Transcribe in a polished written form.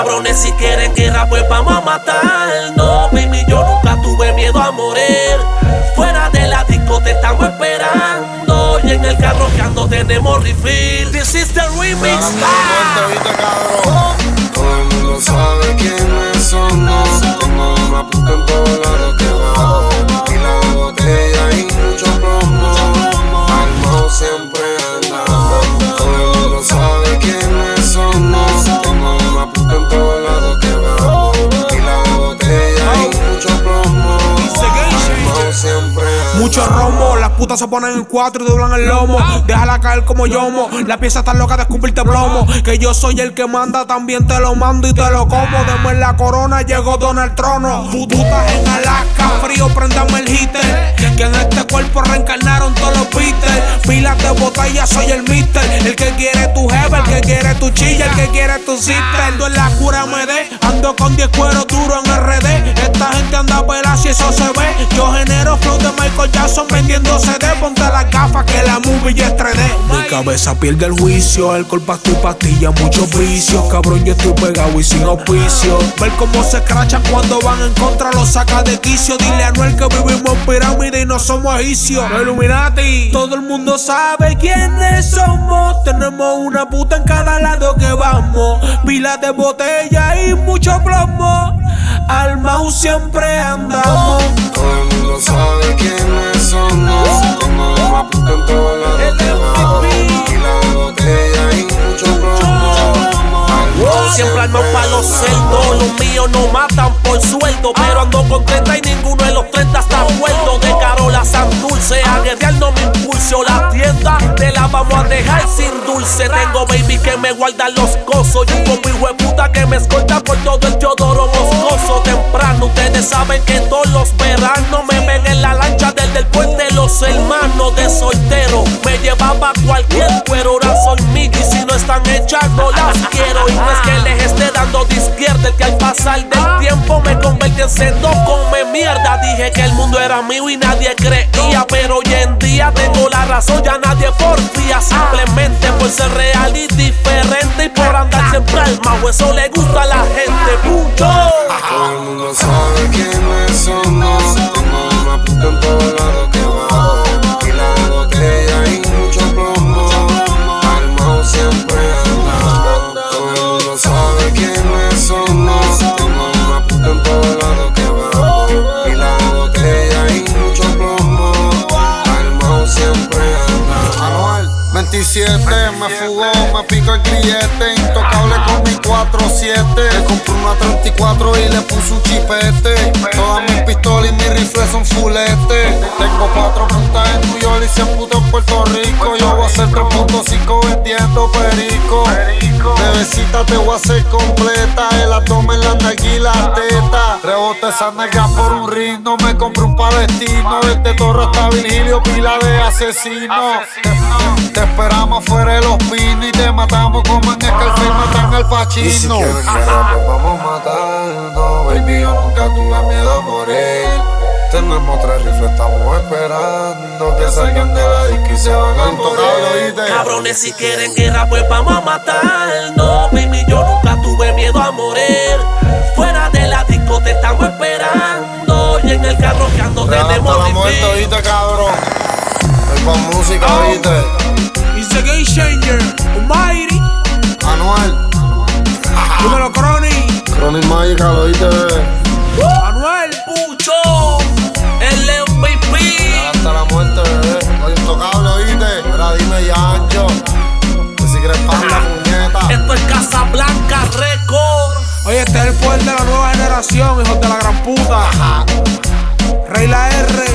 Cabrones, si quieren guerra, pues vamos a matarnos. Baby, yo nunca tuve miedo a morir. Fuera de la disco te estamos esperando. Y en el carro que ando tenemos refill. This is the remix. Todo el mundo sabe quiénes somos. Tengo una puta en todos lados que bajo. Pila de botella y mucho plomo. Armado siempre andamos. Todo el mundo sabe quiénes somos. Tengo una puta en todos lados que bajo. Pila de botella y mucho plomo. Armado siempre andamos. Mucho romo, las putas se ponen en cuatro y doblan el lomo. Déjala caer como yomo, la pieza está loca de escupirte plomo. Que yo soy el que manda, también te lo mando y te lo como. Deme en la corona, llegó Donald Trono. Putas en Alaska, frío, prendame el heater. Que en este cuerpo reencarnaron todos los Beatles. Pilas de botella, soy el mister. El que quiere tu jefe, el que quiere tu chilla, el que quiere tu sister. Ando en la cura MD, ando con 10 cueros duros en RD. Esta gente anda pelada si eso se ve. Yo genero flow de Michael Jackson vendiendo CD. Ponte las gafas que la movie ya es 3D. Mi cabeza pierde el juicio, alcohol, pasta y pastilla, muchos vicios. Cabrón, yo estoy pegado y sin auspicio. Ver cómo se escrachan cuando van en contra, los saca de quicio. Dile a Anuel que vivimos en pirámide y no somos egipcios. Illuminati. Todo el mundo sabe quiénes somos. Tenemos una puta en cada lado que vamos. Pilas de botella y mucho plomo. Armado siempre andamos. Todo el mundo sabe quiénes somos. Tengo una puta en todos lados que bajo. Pila de botella y mucho plomo. Siempre armado pa' los cerdos. Los míos no matan por sueldo. Pero ando con 30 y ninguno de los 30 está muerto. De Carola Santurce a guerrear no me impulso. La tienda te la vamos a dejar sin dulce. Tengo baby que me guardan los cosos. Y un combo hijueputa que me escolta por todo el Teodoro Moscoso. Temprano ustedes saben que todos los veranos me ven en la lancha del puente Los Hermanos de soltero. Me llevaba cualquier cuero, ahora soy Mickey. Si no están hechas no las quiero. Y no es que les esté dando de izquierda, el que al pasar del tiempo me convertí en sendo come mierda. Dije que el mundo era mío y nadie creía, pero hoy en día tengo la razón, ya nadie porfía. Simplemente por ser real y diferente y por andar siempre al mago, eso le gusta a la gente. ¡Punto! Todo el mundo sabe quiénes somos. Tengo una puta en todos lados que bajo. Pila de botella y mucho plomo. Armado siempre andamos. Todo el mundo sabe quiénes somos. Tengo una puta en todos lados que bajo. Pila de botella y mucho plomo. Armado siempre andamos. Anuel 27, me fugó, me pico el grillete. Intocable con mi 4-7. Le compré una 34 y le puse un chipete. Todas mis pistolas y mis rifles son fulete. Tengo 4 puntas en New York y 100 putas en Puerto Rico. Yo voy a hacer 3.5 vendiendo perico. Bebecita te voy a hacer completa. El abdomen, la nalga y la teta. Rebote esa nalga por un ring. No me compré un palestino. Desde Torre hasta Virgilio, pila de asesinos. Te esperamos fuera de los pinos y te matamos como en Scarface matan al Pacino. Y si quieren guerra, pues vamos matando. Baby, yo nunca tuve miedo a morir. Tenemos 3 rifles, estamos esperando que salgan de la disco y se van a morir. Cabrones, si quieren guerra, pues vamos a matarnos. Baby, yo nunca tuve miedo a morir. Fuera de la disco te estamos esperando. Y en el carro que ando tenemos la muerte, oíste, cabrón. Es con música, oíste. It's the Game Changer, Almighty. Anuel. Dímelo, Crony. Crony Magical, oíste, bebé. Anuel. Pucho, el MVP. Hasta la muerte, bebé. Oye, intocable, oíste. Ahora dime ya, ancho. Que si quieres para la puñeta. Esto es Casablanca Record. Oye, este es el poder de la nueva generación, hijos de la gran puta. Rey la R.